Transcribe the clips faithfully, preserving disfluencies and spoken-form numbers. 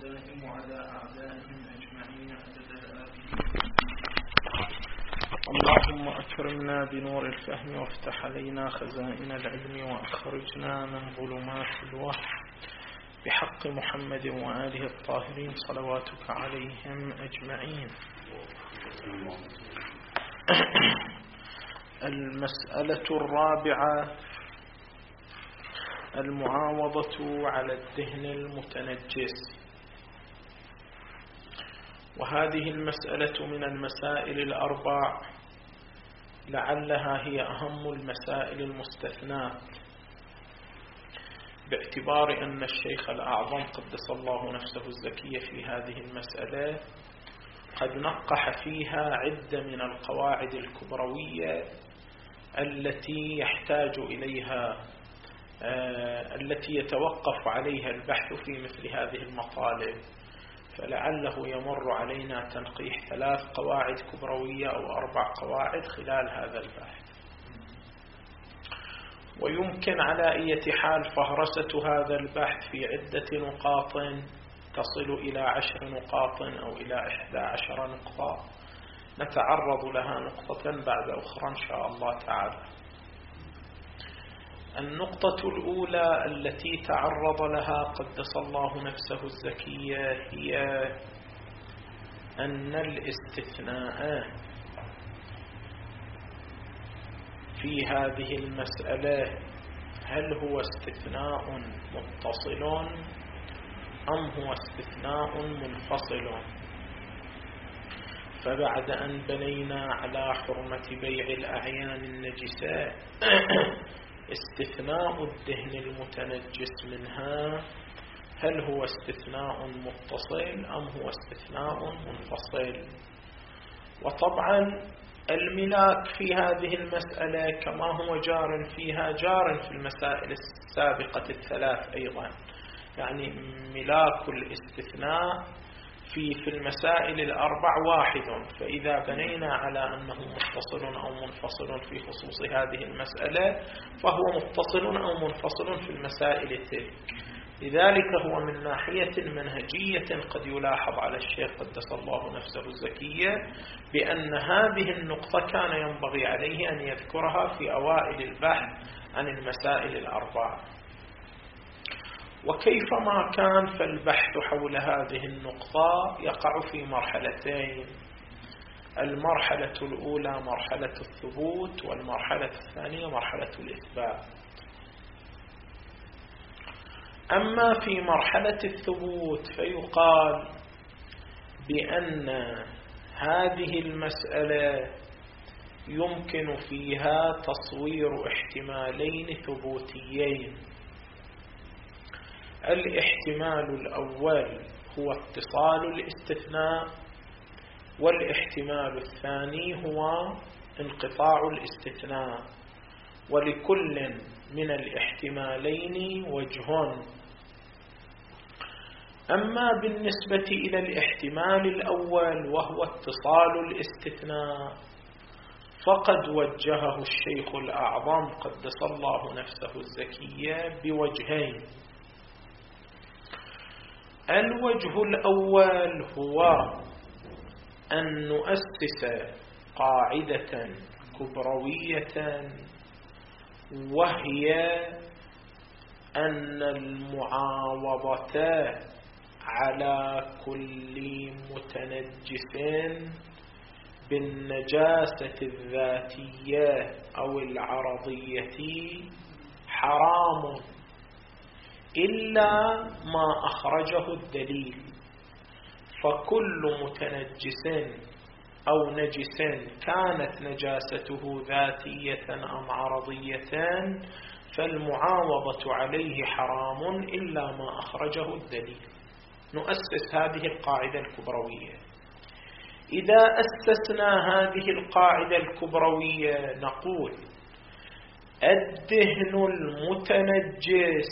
الدائم على أعدائهم أجمعين عدد الآبين. اللهم أكرمنا بنور الفهم وافتح علينا خزائن العلم وأخرجنا من ظلمات الوهم بحق محمد وآله الطاهرين صلواتك عليهم أجمعين. المسألة الرابعة المعاوضة على الدهن المتنجس، وهذه المسألة من المسائل الأربع لعلها هي أهم المسائل المستثناة، باعتبار أن الشيخ الأعظم قدس الله نفسه الزكية في هذه المسألة قد نقح فيها عدة من القواعد الكبروية التي يحتاج إليها آه التي يتوقف عليها البحث في مثل هذه المطالب، فلعله يمر علينا تنقيح ثلاث قواعد كبروية أو أربع قواعد خلال هذا البحث. ويمكن على أي حال فهرسة هذا البحث في عدة نقاط تصل إلى عشر نقاط أو إلى إحدى عشر نقطة، نتعرض لها نقطة بعد أخرى إن شاء الله تعالى. النقطة الأولى التي تعرض لها قدس الله نفسه الزكية هي أن الاستثناء في هذه المسألة هل هو استثناء متصل أم هو استثناء منفصل؟ فبعد أن بنينا على حرمة بيع الأعيان النجسة استثناء الدهن المتنجس منها، هل هو استثناء متصل أم هو استثناء منفصل؟ وطبعا الملاك في هذه المسألة كما هو جار فيها جار في المسائل السابقة الثلاث أيضا، يعني ملاك الاستثناء في في المسائل الأربع واحد، فإذا بنينا على أنه متصل أو منفصل في خصوص هذه المسألة فهو متصل أو منفصل في المسائل تلك. لذلك هو من ناحية منهجية قد يلاحظ على الشيخ قدس الله نفسه الزكية بأن هذه النقطة كان ينبغي عليه أن يذكرها في أوائل البحث عن المسائل الأربع. وكيفما كان فالبحث حول هذه النقطة يقع في مرحلتين، المرحلة الأولى مرحلة الثبوت، والمرحلة الثانية مرحلة الإثبات. أما في مرحلة الثبوت فيقال بأن هذه المسألة يمكن فيها تصوير احتمالين ثبوتيين. الاحتمال الأول هو اتصال الاستثناء، والاحتمال الثاني هو انقطاع الاستثناء، ولكل من الاحتمالين وجه. أما بالنسبة إلى الاحتمال الأول وهو اتصال الاستثناء فقد وجهه الشيخ الأعظم قدس الله نفسه الزكية بوجهين. الوجه الأول هو أن نؤسس قاعدة كبروية، وهي أن المعاوضة على كل متنجس بالنجاسة الذاتية أو العرضية حرام إلا ما أخرجه الدليل. فكل متنجس أو نجس كانت نجاسته ذاتية أم عرضية فالمعاوضة عليه حرام إلا ما أخرجه الدليل. نؤسس هذه القاعدة الكبروية. إذا أسسنا هذه القاعدة الكبروية نقول الدهن المتنجس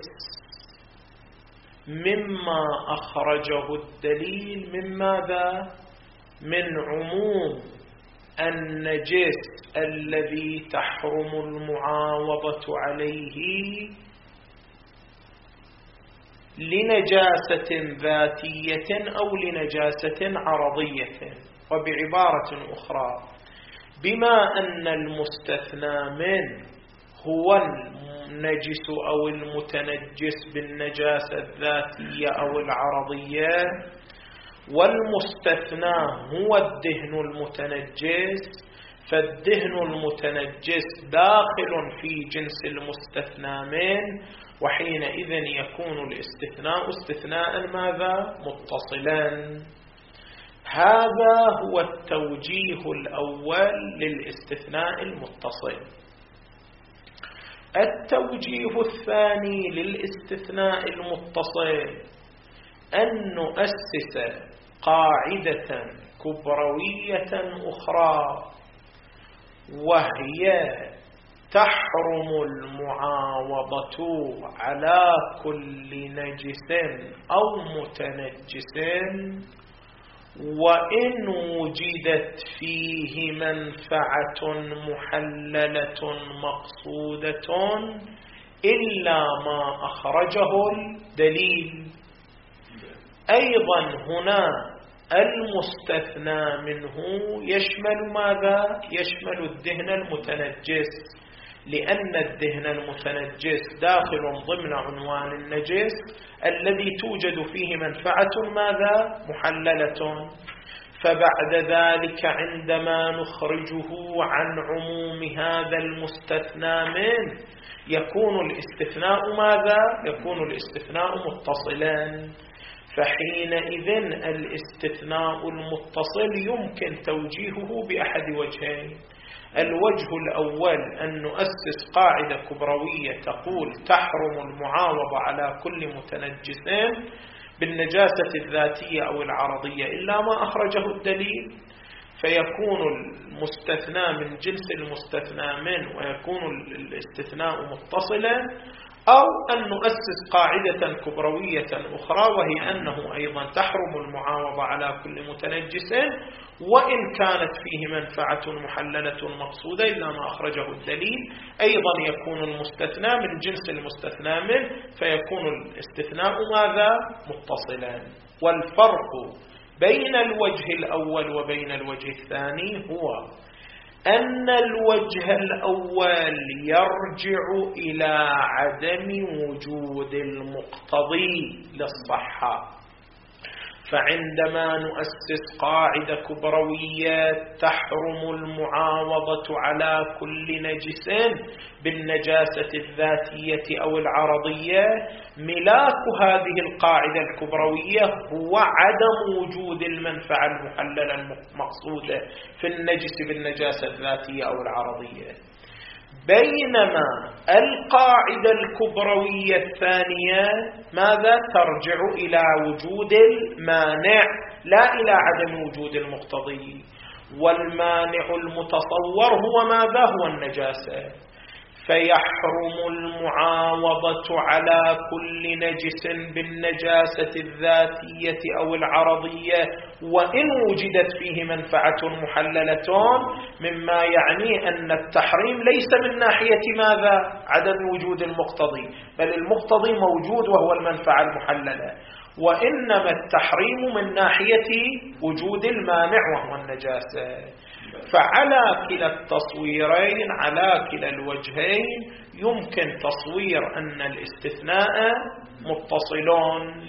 مما أخرجه الدليل من ماذا؟ من عموم النجس الذي تحرم المعاوضة عليه لنجاسة ذاتية أو لنجاسة عرضية. وبعبارة أخرى، بما أن المستثنى منه هو النجس أو المتنجس بالنجاسة الذاتية أو العرضية، والمستثنى هو الدهن المتنجس، فالدهن المتنجس داخل في جنس المستثنى منه، وحينئذ يكون الاستثناء استثناء ماذا؟ متصلا. هذا هو التوجيه الأول للاستثناء المتصل. التوجيه الثاني للاستثناء المتصل أن نؤسس قاعدة كبروية أخرى، وهي تحرم المعاوضة على كل نجس أو متنجس وإن وجدت فيه منفعة محللة مقصودة إلا ما أخرجه الدليل. أيضا هنا المستثنى منه يشمل ماذا؟ يشمل الدهن المتنجس، لأن الدهن المتنجس داخل ضمن عنوان النجس الذي توجد فيه منفعة ماذا؟ محللة. فبعد ذلك عندما نخرجه عن عموم هذا المستثنى منه يكون الاستثناء ماذا؟ يكون الاستثناء متصلا. فحينئذ الاستثناء المتصل يمكن توجيهه بأحد وجهين. الوجه الأول أن نؤسس قاعدة كبروية تقول تحرم المعاوضة على كل متنجس بالنجاسة الذاتية أو العرضية إلا ما أخرجه الدليل، فيكون المستثنى من جنس المستثنى منه ويكون الاستثناء متصلا، أو أن نؤسس قاعدة كبروية أخرى وهي أنه أيضا تحرم المعاوضة على كل متنجس وإن كانت فيه منفعة محللة مقصودة إلا ما أخرجه الدليل. أيضا يكون المستثنى من جنس المستثنى منه فيكون الاستثناء ماذا؟ متصلا. والفرق بين الوجه الأول وبين الوجه الثاني هو أن الوجه الأول يرجع إلى عدم وجود المقتضي للصحة. فعندما نؤسس قاعدة كبروية تحرم المعاوضة على كل نجس بالنجاسة الذاتية أو العرضية، ملاك هذه القاعدة الكبروية هو عدم وجود المنفعة المحللة المقصودة في النجس بالنجاسة الذاتية أو العرضية. بينما القاعدة الكبروية الثانية ماذا؟ ترجع إلى وجود المانع لا إلى عدم وجود المقتضي، والمانع المتصور هو ماذا؟ هو النجاسة. فيحرم المعاوضة على كل نجس بالنجاسة الذاتية أو العرضية وإن وجدت فيه منفعة محللة، مما يعني أن التحريم ليس من ناحية ماذا؟ عدم وجود المقتضي، بل المقتضي موجود وهو المنفعة المحللة، وإنما التحريم من ناحية وجود المانع وهو النجاسة. فعلى كلا التصويرين، على كلا الوجهين، يمكن تصوير أن الاستثناء متصلون.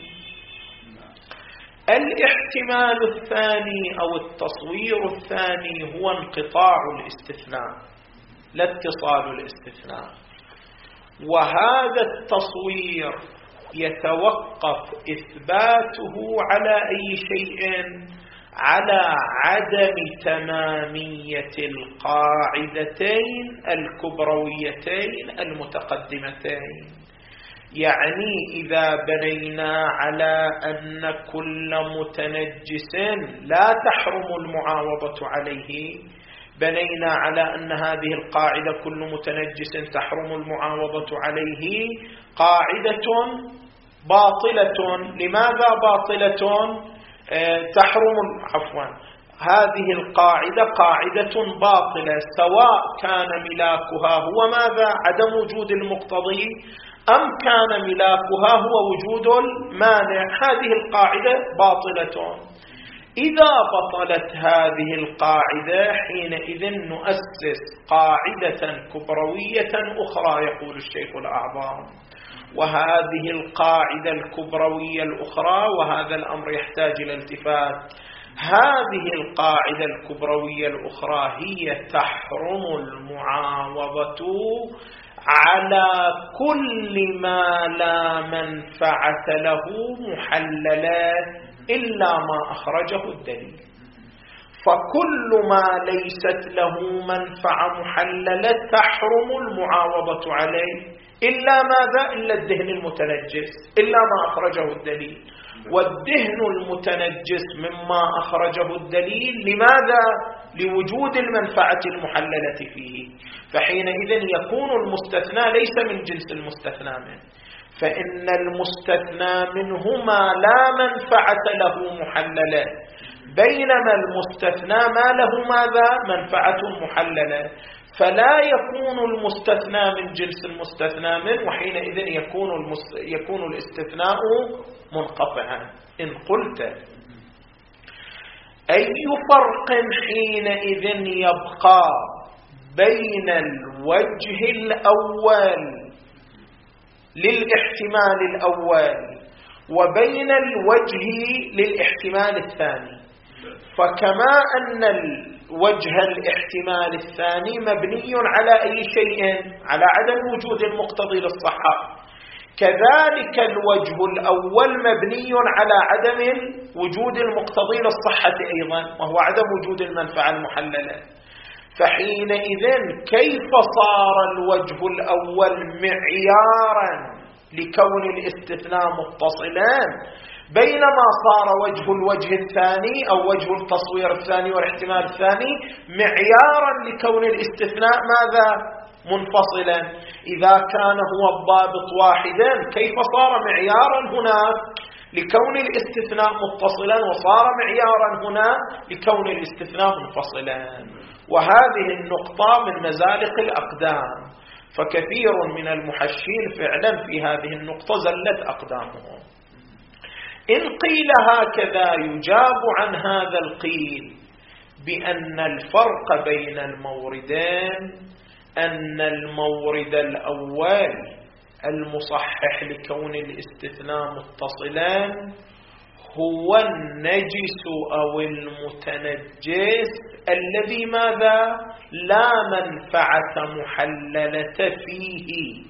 الاحتمال الثاني أو التصوير الثاني هو انقطاع الاستثناء لا اتصال الاستثناء، وهذا التصوير يتوقف إثباته على أي شيء؟ على عدم تمامية القاعدتين الكبرويتين المتقدمتين. يعني إذا بنينا على أن كل متنجس لا تحرم المعاوضة عليه، بنينا على أن هذه القاعدة كل متنجس تحرم المعاوضة عليه قاعدة باطلة. لماذا باطلة؟ تحرم عفوا هذه القاعدة قاعدة باطلة، سواء كان ملاكها هو ماذا؟ عدم وجود المقتضي، أم كان ملاكها هو وجود المانع. هذه القاعدة باطلة. إذا بطلت هذه القاعدة حينئذ نؤسس قاعدة كبروية أخرى يقول الشيخ الأعظم، وهذه القاعدة الكبروية الأخرى، وهذا الأمر يحتاج إلى التفات، هذه القاعدة الكبروية الأخرى هي تحرم المعاوضة على كل ما لا منفعة له محللا إلا ما أخرجه الدليل. فكل ما ليست له منفعة محللة تحرم المعاوضة عليه إلا ماذا؟ إلا الدهن المتنجس، إلا ما أخرجه الدليل. والدهن المتنجس مما أخرجه الدليل لماذا؟ لوجود المنفعة المحللة فيه. فحينئذ يكون المستثنى ليس من جنس المستثنى منه، فإن المستثنى منه ما لا منفعة له محللة، بينما المستثنى ما له ماذا؟ منفعة محللة، فلا يكون المستثنى من جنس المستثنى منه، وحينئذ يكون, المست... يكون الاستثناء منقطعا. إن قلت أي فرق حينئذ يبقى بين الوجه الأول للاحتمال الأول وبين الوجه للاحتمال الثاني؟ فكما أن الوجه الاحتمال الثاني مبني على أي شيء؟ على عدم وجود المقتضي للصحة، كذلك الوجه الأول مبني على عدم وجود المقتضي للصحة أيضا، وهو عدم وجود المنفعة المحللة. فحينئذ كيف صار الوجه الأول معيارا لكون الاستثناء متصلا، بينما صار وجه الوجه الثاني أو وجه التصوير الثاني والاحتمال الثاني معيارا لكون الاستثناء ماذا؟ منفصلا. إذا كان هو الضابط واحدا كيف صار معيارا هنا لكون الاستثناء متصلا، وصار معيارا هنا لكون الاستثناء منفصلا؟ وهذه النقطة من مزالق الأقدام، فكثير من المحشين فعلا في هذه النقطة زلت أقدامهم. إن قيل هكذا يجاب عن هذا القيل بأن الفرق بين الموردين أن المورد الأول المصحح لكون الاستثناء متصلا هو النجس أو المتنجس الذي ماذا؟ لا منفعة محللة فيه.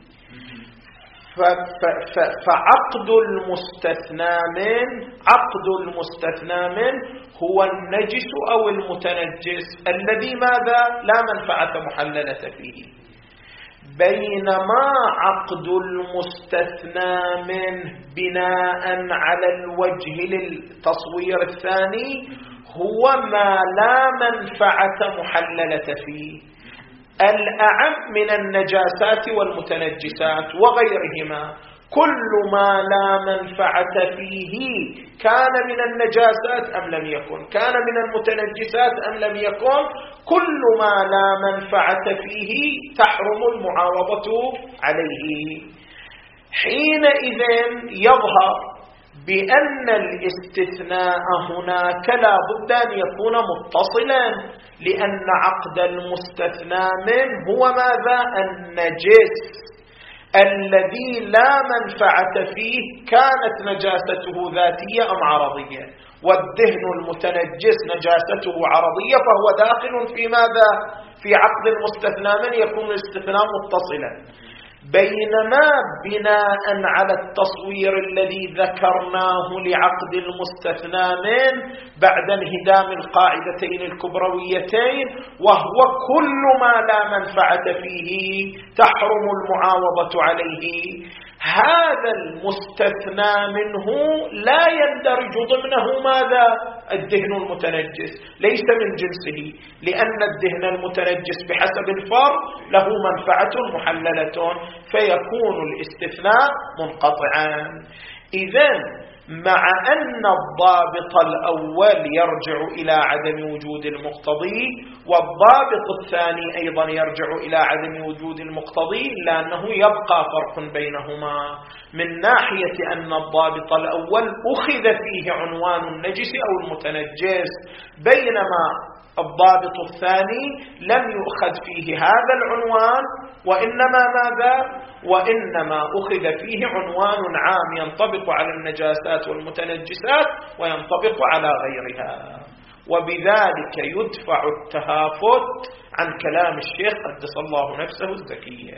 فعقد المستثنى من عقد المستثنى من هو النجس أو المتنجس الذي ماذا؟ لا منفعة محللة فيه، بينما عقد المستثنى منه بناء على الوجه للتصوير الثاني هو ما لا منفعة محللة فيه، الأعم من النجاسات والمتنجسات وغيرهما. كل ما لا منفعة فيه كان من النجاسات أم لم يكن، كان من المتنجسات أم لم يكن، كل ما لا منفعة فيه تحرم المعاوضة عليه. حينئذ يظهر بأن الاستثناء هناك لا بد أن يكون متصلا، لأن عقد المستثنى منه هو ماذا؟ النجس الذي لا منفعة فيه، كانت نجاسته ذاتية أم عرضية، والدهن المتنجس نجاسته عرضية فهو داخل في ماذا؟ في عقد المستثنى من يكون الاستثناء متصلا. بينما بناء على التصوير الذي ذكرناه لعقد المستثنى من بعد انهدام القاعدتين الكبرويتين، وهو كل ما لا منفعة فيه تحرم المعاوضة عليه، هذا المستثنى منه لا يندرج ضمنه ماذا؟ الدهن المتنجس، ليس من جنسه، لأن الدهن المتنجس بحسب الفرق له منفعة محللة، فيكون الاستثناء منقطعا. إذن مع أن الضابط الأول يرجع إلى عدم وجود المقتضي والضابط الثاني أيضا يرجع إلى عدم وجود المقتضي، إلا أنه يبقى فرق بينهما من ناحية أن الضابط الأول أخذ فيه عنوان النجس أو المتنجس، بينما الضابط الثاني لم يؤخذ فيه هذا العنوان، وإنما ماذا؟ وإنما أخذ فيه عنوان عام ينطبق على النجاسات والمتنجسات وينطبق على غيرها، وبذلك يدفع التهافت عن كلام الشيخ قدس الله نفسه الزكية.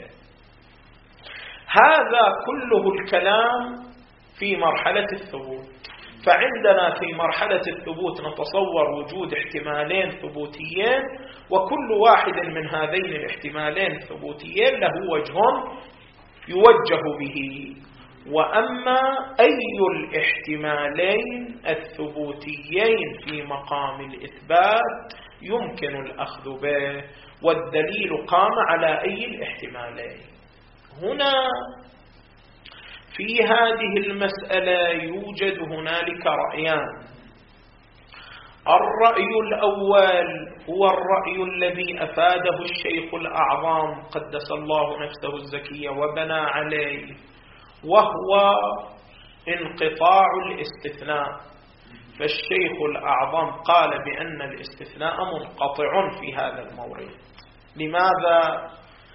هذا كله الكلام في مرحلة الثبوت. فعندنا في مرحلة الثبوت نتصور وجود احتمالين ثبوتيين، وكل واحد من هذين الاحتمالين الثبوتيين له وجه يوجه به. وأما أي الاحتمالين الثبوتيين في مقام الإثبات يمكن الأخذ به، والدليل قام على أي الاحتمالين. هنا في هذه المسألة يوجد هنالك رأيان. الرأي الأول هو الرأي الذي أفاده الشيخ الأعظم قدس الله نفسه الزكية وبنى عليه، وهو انقطاع الاستثناء. فالشيخ الأعظم قال بأن الاستثناء منقطع في هذا المورد. لماذا؟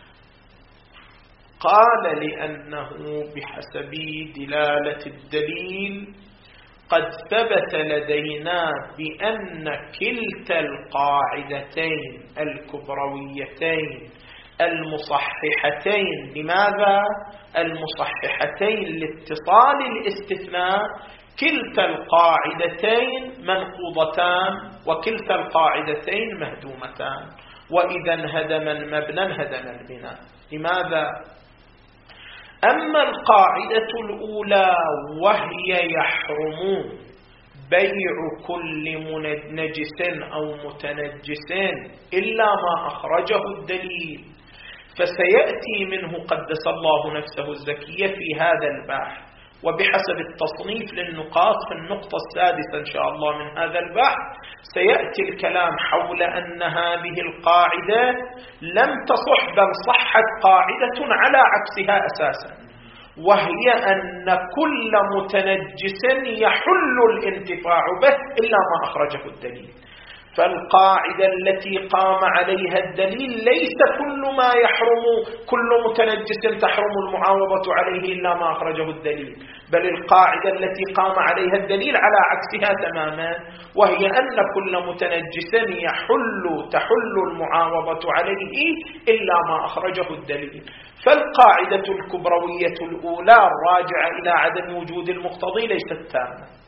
قال لأنه بحسب دلالة الدليل قد ثبت لدينا بأن كلتا القاعدتين الكبرويتين المصححتين، لماذا؟ المصححتين لاتصال الاستثناء، كلتا القاعدتين منقوضتان وكلتا القاعدتين مهدومتان، وإذا انهدم المبنى انهدم البناء. لماذا؟ أما القاعدة الأولى وهي يحرم بيع كل نجس أو متنجس إلا ما أخرجه الدليل، فسيأتي منه قدس الله نفسه الزكية في هذا البحث، وبحسب التصنيف للنقاط في النقطة السادسة إن شاء الله من هذا البحث سيأتي الكلام حول أن هذه القاعدة لم تصح بل صحت قاعدة على عكسها أساسا، وهي أن كل متنجس يحل الانتفاع به إلا ما أخرجه الدليل. فالقاعدة التي قام عليها الدليل ليس كل ما يحرم كل متنجس تحرم المعاوضة عليه إلا ما أخرجه الدليل، بل القاعدة التي قام عليها الدليل على عكسها تماما، وهي أن كل متنجس يحل تحل المعاوضة عليه إلا ما أخرجه الدليل. فالقاعدة الكبروية الأولى الراجعة إلى عدم وجود المقتضي ليست تامة،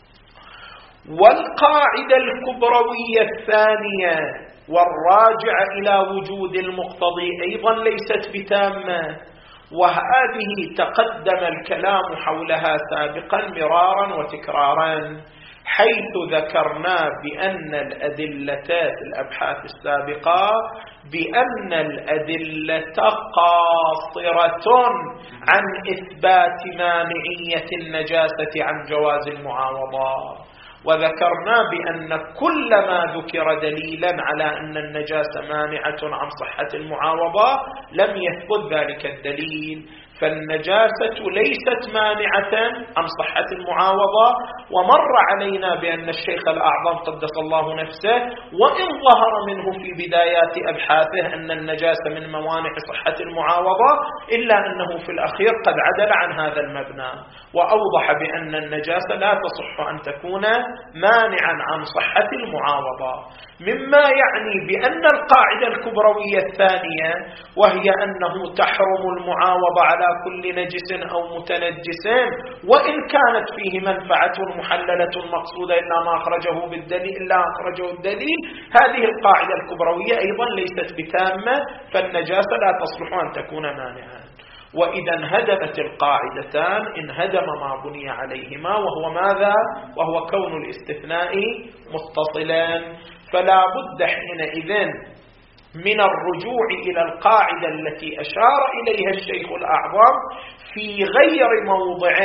والقاعدة الكبروية الثانية والراجعة إلى وجود المقتضي أيضا ليست بتامة، وهذه تقدم الكلام حولها سابقا مرارا وتكرارا، حيث ذكرنا بأن الأدلة في الأبحاث السابقة بأن الأدلة قاصرة عن إثبات مانعية النجاسة عن جواز المعاوضة، وذكرنا بأن كل ما ذكر دليلا على أن النجاسة مانعة عن صحة المعاوضة لم يثبت ذلك الدليل، فالنجاسة ليست مانعة عن صحة المعاوضة. ومر علينا بأن الشيخ الأعظم قدس الله نفسه وإن ظهر منه في بدايات أبحاثه أن النجاسة من موانع صحة المعاوضة، إلا أنه في الأخير قد عدل عن هذا المبنى وأوضح بأن النجاسة لا تصح أن تكون مانعا عن صحة المعاوضة، مما يعني بأن القاعدة الكبروية الثانية وهي أنه تحرم المعاوضة على كل نجس أو متنجس وإن كانت فيه منفعة محللة مقصودة إلا ما أخرجه بالدليل إلا أخرجه الدليل، هذه القاعدة الكبروية أيضا ليست بتامة، فالنجاسة لا تصلح أن تكون مانعا. وإذا انهدمت القاعدتان انهدم ما بني عليهما، وهو ماذا؟ وهو كون الاستثناء متصلا. فلا بد حينئذ من الرجوع إلى القاعدة التي أشار إليها الشيخ الأعظم في غير موضع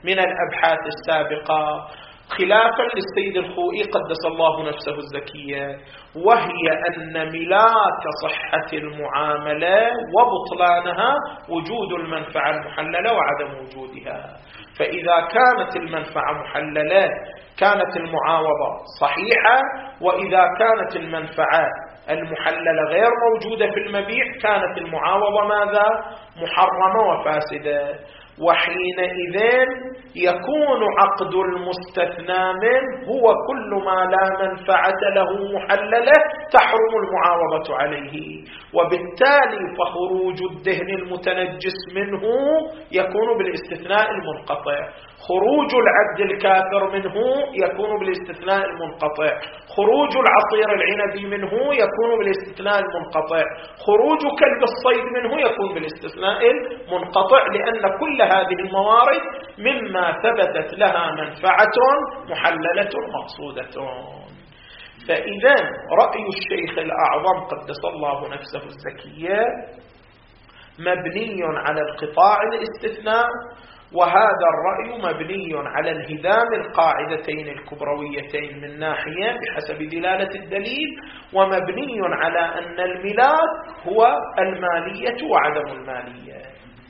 من الأبحاث السابقة خلافا للسيد الخوئي قدس الله نفسه الزكية، وهي أن ملاك صحة المعاملة وبطلانها وجود المنفعة المحللة وعدم وجودها. فإذا كانت المنفعة محللة كانت المعاوضة صحيحة، وإذا كانت المنفعة المحللة غير موجودة في المبيع كانت المعاوضة ماذا؟ محرمة وفاسدة. وحينئذ يكون عقد المستثنى منه هو كل ما لا منفعة له محللة تحرم المعاوضة عليه، وبالتالي فخروج الدهن المتنجس منه يكون بالاستثناء المنقطع، خروج العبد الكافر منه يكون بالاستثناء المنقطع، خروج العصير العنبي منه يكون بالاستثناء المنقطع، خروج كلب الصيد منه يكون بالاستثناء المنقطع، لأن كل هذه الموارد مما ثبتت لها منفعة محللة مقصودة. فإذا رأي الشيخ الأعظم قدس الله نفسه الزكية مبني على انقطاع الاستثناء، وهذا الرأي مبني على انهدام القاعدتين الكبرويتين من ناحية بحسب دلالة الدليل، ومبني على أن الملاك هو المالية وعدم المالية.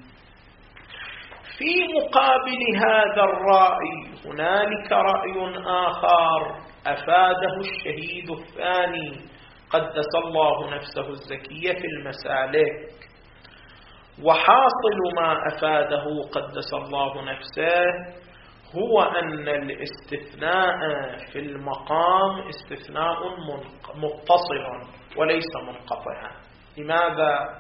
في مقابل هذا الرأي هنالك رأي آخر أفاده الشهيد الثاني قدس الله نفسه الزكية في المسالك، وحاصل ما أفاده قدس الله نفسه هو أن الاستثناء في المقام استثناء متصل وليس منقطعا. لماذا؟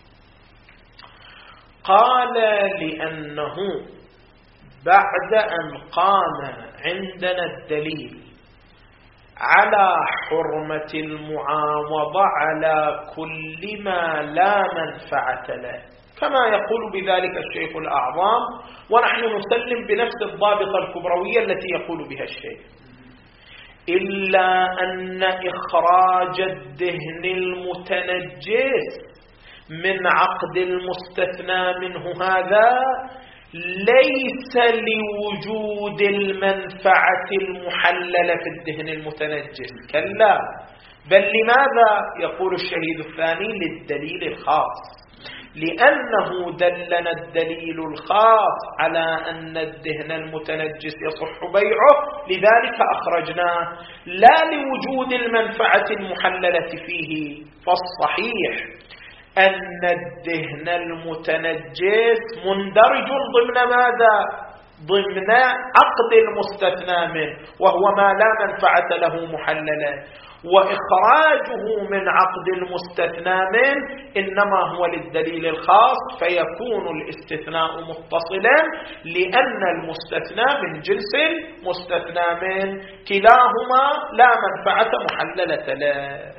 قال لأنه بعد أن قام عندنا الدليل على حرمة المعاوضة على كل ما لا منفعة له، كما يقول بذلك الشيخ الأعظم، ونحن نسلم بنفس الضابطة الكبروية التي يقول بها الشيخ، إلا أن إخراج الدهن المتنجس من عقد المستثنى منه هذا ليس لوجود المنفعة المحللة في الدهن المتنجس، كلا، بل لماذا؟ يقول الشهيد الثاني للدليل الخاص، لأنه دلنا الدليل الخاص على أن الدهن المتنجس يصح بيعه، لذلك أخرجناه، لا لوجود المنفعة المحللة فيه. فالصحيح أن الدهن المتنجس مندرج ضمن ماذا؟ ضمن عقد المستثنى منه، وهو ما لا منفعة له محللة، وإخراجه من عقد المستثنى منه إنما هو للدليل الخاص، فيكون الاستثناء متصلا لأن المستثنى من جنس المستثنى منه، كلاهما لا منفعة محللة له.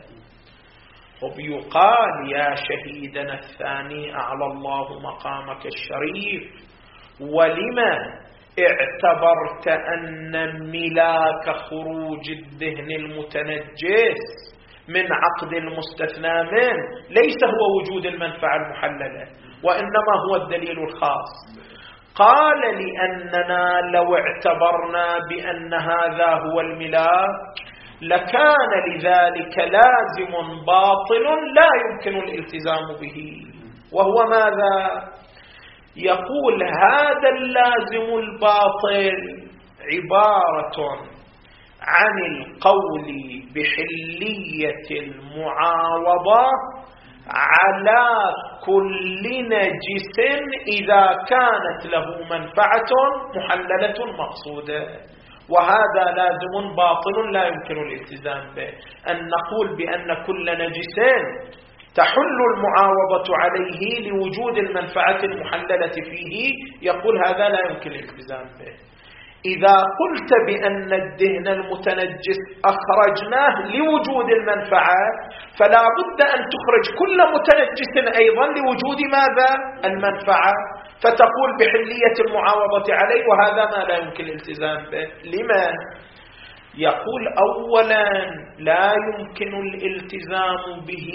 وبيقال يا شهيدنا الثاني أعلى الله مقامك الشريف، ولما اعتبرت أن ملاك خروج الدهن المتنجس من عقد المستثنى منه ليس هو وجود المنفعة المحللة وإنما هو الدليل الخاص؟ قال لأننا لو اعتبرنا بأن هذا هو الملاك لكان لذلك لازم باطل لا يمكن الالتزام به، وهو ماذا؟ يقول هذا اللازم الباطل عبارة عن القول بحلية المعاوضة على كل نجس إذا كانت له منفعة محللة مقصودة، وهذا لازم باطل لا يمكن الالتزام به. أن نقول بأن كل نجس تحل المعاوضة عليه لوجود المنفعة المحللة فيه، يقول هذا لا يمكن الالتزام به. إذا قلت بأن الدهن المتنجس أخرجناه لوجود المنفعة فلا بد أن تخرج كل متنجس أيضا لوجود ماذا؟ المنفعة، فتقول بحلية المعاوضة عليه، وهذا ما لا يمكن الالتزام به. لما؟ يقول أولا لا يمكن الالتزام به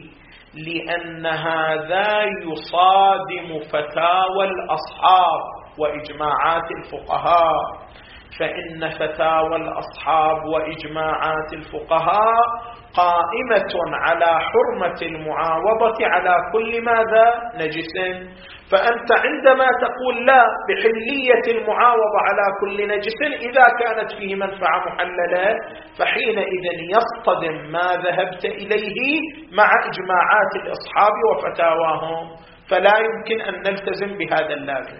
لأن هذا يصادم فتاوى الأصحاب وإجماعات الفقهاء، فإن فتاوى الأصحاب وإجماعات الفقهاء قائمة على حرمة المعاوضة على كل ماذا؟ نجس. فأنت عندما تقول لا بحلية المعاوضة على كل نجس إذا كانت فيه منفعة محللة، فحينئذ يصطدم ما ذهبت إليه مع إجماعات الأصحاب وفتاواهم، فلا يمكن أن نلتزم بهذا اللازم.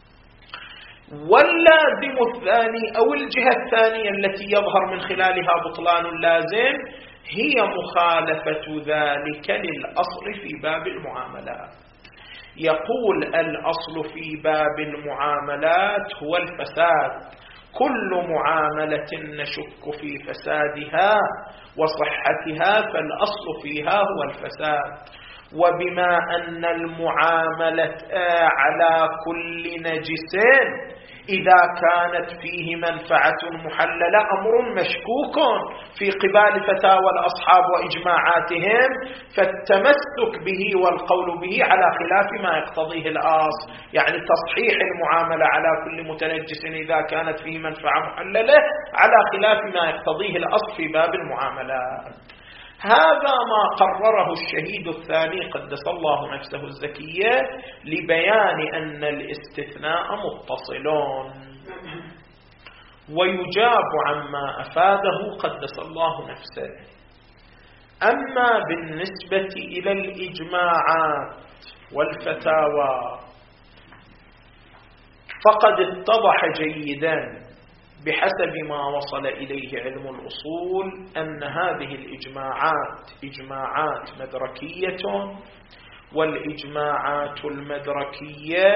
واللازم الثاني أو الجهة الثانية التي يظهر من خلالها بطلان اللازم هي مخالفة ذلك للأصل في باب المعاملات. يقول الأصل في باب المعاملات هو الفساد، كل معاملة نشك في فسادها وصحتها فالأصل فيها هو الفساد. وبما أن المعاملة على كل نجس إذا كانت فيه منفعة محللة أمر مشكوك في قبال فتاوى الأصحاب وإجماعاتهم، فالتمسك به والقول به على خلاف ما يقتضيه الأصل، يعني تصحيح المعاملة على كل متنجس إذا كانت فيه منفعة محللة على خلاف ما يقتضيه الأصل في باب المعاملات. هذا ما قرره الشهيد الثاني قدس الله نفسه الزكية لبيان أن الاستثناء متصلون، ويجاب عما أفاده قدس الله نفسه. أما بالنسبة إلى الإجماعات والفتاوى فقد اتضح جيدا بحسب ما وصل إليه علم الأصول أن هذه الإجماعات إجماعات مدركية، والإجماعات المدركية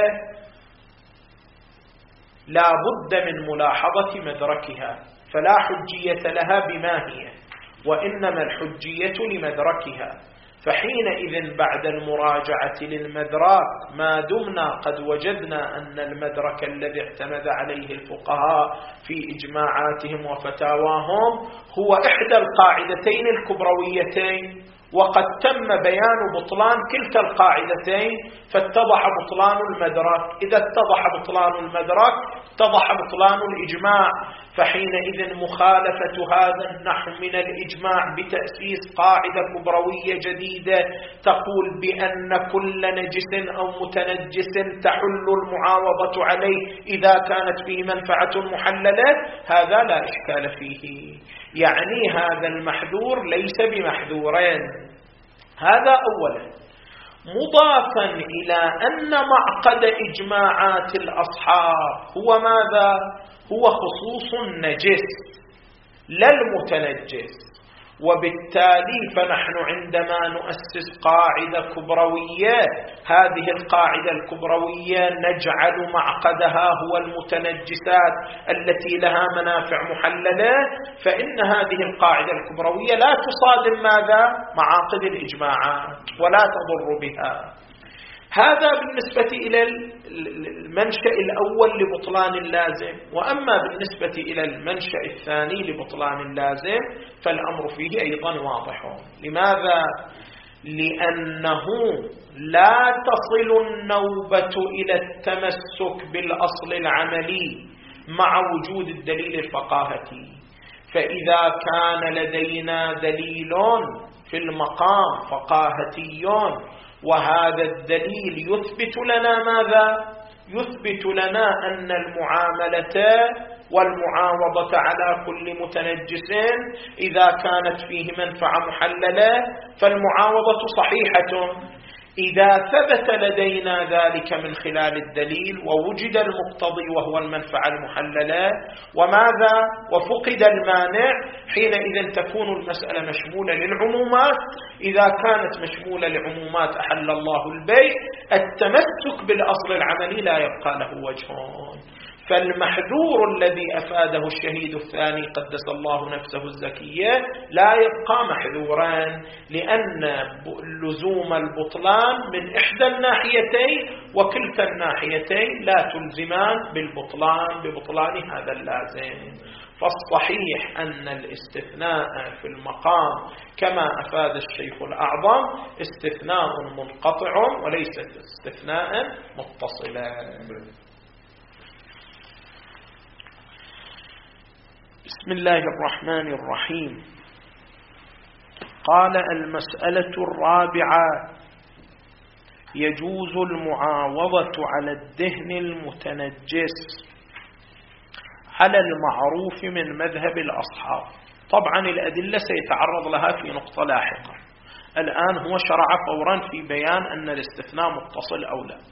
لا بد من ملاحظة مدركها، فلا حجية لها بما هي، وإنما الحجية لمدركها. فحينئذ بعد المراجعة للمدرك ما دمنا قد وجدنا أن المدرك الذي اعتمد عليه الفقهاء في إجماعاتهم وفتاواهم هو إحدى القاعدتين الكبرويتين، وقد تم بيان بطلان كلتا القاعدتين، فاتضح بطلان المدرك. إذا اتضح بطلان المدرك اتضح بطلان الإجماع، فحينئذ مخالفة هذا النحو من الإجماع بتأسيس قاعدة كبروية جديدة تقول بأن كل نجس أو متنجس تحل المعاوضة عليه إذا كانت فيه منفعة محللة، هذا لا إشكال فيه، يعني هذا المحذور ليس بمحذورين. هذا أولا. مضافا إلى أن معقد إجماعات الأصحاب هو ماذا؟ هو خصوص النجس لا المتنجس، وبالتالي فنحن عندما نؤسس قاعدة كبروية هذه القاعدة الكبروية نجعل معقدها هو المتنجسات التي لها منافع محللة، فإن هذه القاعدة الكبروية لا تصادم ماذا؟ معاقد الإجماعات ولا تضر بها. هذا بالنسبة إلى المنشأ الأول لبطلان اللازم. وأما بالنسبة إلى المنشأ الثاني لبطلان اللازم فالأمر فيه أيضا واضح. لماذا؟ لأنه لا تصل النوبة إلى التمسك بالأصل العملي مع وجود الدليل الفقاهتي. فإذا كان لدينا دليل في المقام فقاهتي وهذا الدليل يثبت لنا ماذا؟ يثبت لنا أن المعاملة والمعاوضة على كل متنجس إذا كانت فيه منفعة محللة فالمعاوضة صحيحة. إذا ثبت لدينا ذلك من خلال الدليل ووجد المقتضي وهو المنفعة المحللة وماذا؟ وفقد المانع، حينئذ تكون المسألة مشمولة للعمومات. إذا كانت مشمولة لعمومات أحل الله البيع، التمسك بالأصل العملي لا يبقى له وجهون. فالمحذور الذي أفاده الشهيد الثاني قدس الله نفسه الزكية لا يبقى محذورا، لأن لزوم البطلان من إحدى الناحيتين وكلتا الناحيتين لا تلزمان بالبطلان ببطلان هذا اللازم. فالصحيح أن الاستثناء في المقام كما أفاد الشيخ الأعظم استثناء منقطع وليس استثناء متصلا. بسم الله الرحمن الرحيم. قال: المسألة الرابعة: يجوز المعاوضة على الدهن المتنجس على المعروف من مذهب الأصحاب. طبعا الأدلة سيتعرض لها في نقطة لاحقة. الآن هو شرع فورا في بيان أن الاستثناء متصل أو لا.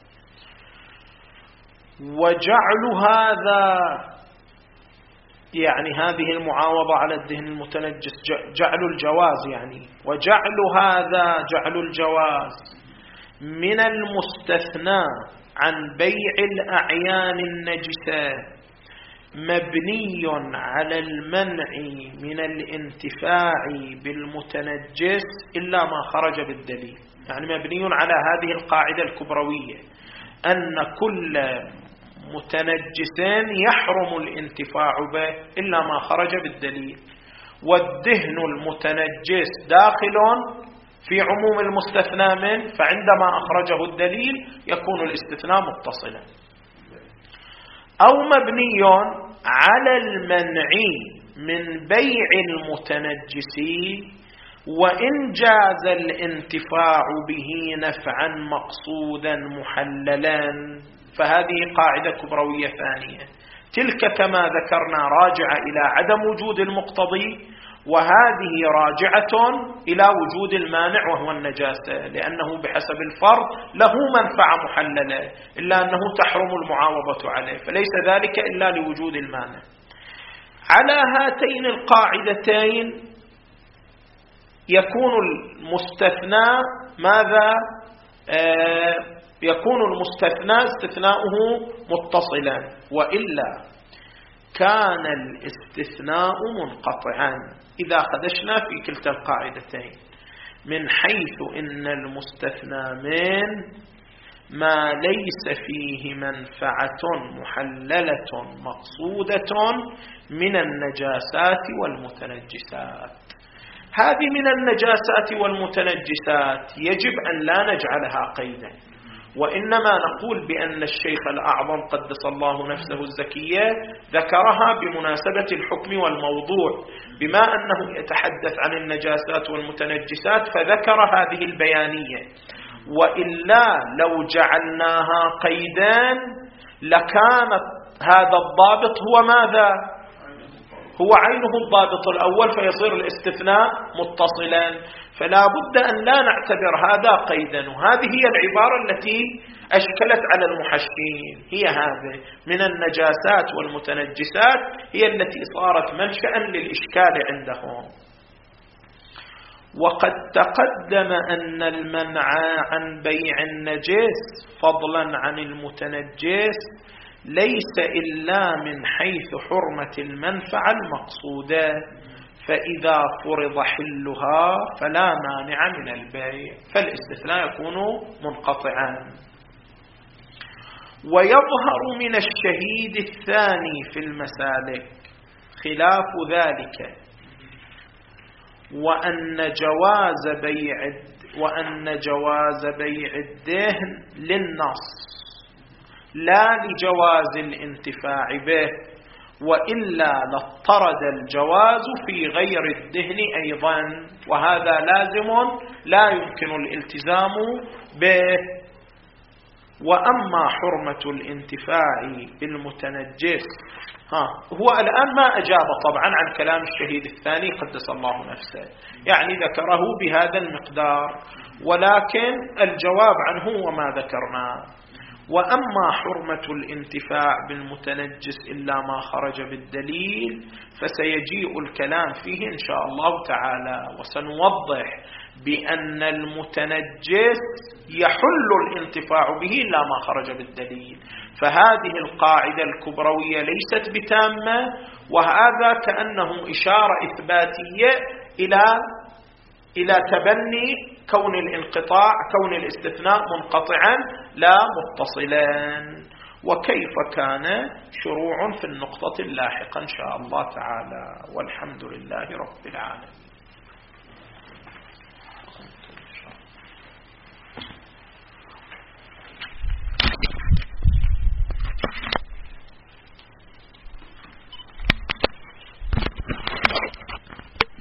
وجعل هذا، يعني هذه المعاوضة على الدهن المتنجس، جعل الجواز، يعني وجعل هذا جعل الجواز من المستثنى عن بيع الأعيان النجسة مبني على المنع من الانتفاع بالمتنجس إلا ما خرج بالدليل. يعني مبني على هذه القاعدة الكبروية أن كل متنجس يحرم الانتفاع به إلا ما خرج بالدليل، والدهن المتنجس داخل في عموم المستثنى منه، فعندما أخرجه الدليل يكون الاستثناء متصلا. أو مبني على المنع من بيع المتنجس وإن جاز الانتفاع به نفعا مقصودا محللا، فهذه قاعدة كبروية ثانية. تلك كما ذكرنا راجعة إلى عدم وجود المقتضي، وهذه راجعة إلى وجود المانع وهو النجاسة، لأنه بحسب الفرض له منفعة محللة إلا أنه تحرم المعاوضة عليه، فليس ذلك إلا لوجود المانع. على هاتين القاعدتين يكون المستثنى ماذا؟ آه يكون المستثنى استثناؤه متصلا، وإلا كان الاستثناء منقطعا إذا خدشنا في كلتا القاعدتين، من حيث إن المستثنى من ما ليس فيه منفعة محللة مقصودة من النجاسات والمتنجسات. هذه من النجاسات والمتنجسات يجب أن لا نجعلها قيدا، وإنما نقول بأن الشيخ الأعظم قدس الله نفسه الزكية ذكرها بمناسبة الحكم والموضوع، بما أنه يتحدث عن النجاسات والمتنجسات فذكر هذه البيانية. وإلا لو جعلناها قيدا لكانت هذا الضابط هو ماذا؟ هو عينه الضابط الأول، فيصير الاستثناء متصلا. فلا بد أن لا نعتبر هذا قيدا، وهذه هي العبارة التي أشكلت على المحشين، هي هذه من النجاسات والمتنجسات هي التي صارت منشأ للإشكال عندهم. وقد تقدم أن المنع عن بيع النجس فضلا عن المتنجس ليس إلا من حيث حرمة المنفعة المقصودة، فإذا فرض حلها فلا مانع من البيع، فالاستثناء يكون منقطعا. ويظهر من الشهيد الثاني في المسالك خلاف ذلك، وأن جواز بيع وأن جواز بيع الدهن للنص لا لجواز الانتفاع به، وإلا لاضطرد الجواز في غير الدهن أيضا، وهذا لازم لا يمكن الالتزام به. وأما حرمة الانتفاع بالمتنجس، ها هو الآن ما أجاب طبعا عن كلام الشهيد الثاني قدس الله نفسه، يعني ذكره بهذا المقدار، ولكن الجواب عنه وما ذكرناه. وأما حرمة الانتفاع بالمتنجس إلا ما خرج بالدليل فسيجيء الكلام فيه إن شاء الله تعالى، وسنوضح بأن المتنجس يحل الانتفاع به إلا ما خرج بالدليل. فهذه القاعدة الكبروية ليست بتامة، وهذا كأنه إشارة إثباتية إلى إلى تبني كون الانقطاع كون الاستثناء منقطعا لا متصلا، وكيف كان شروع في النقطة اللاحقة إن شاء الله تعالى، والحمد لله رب العالمين.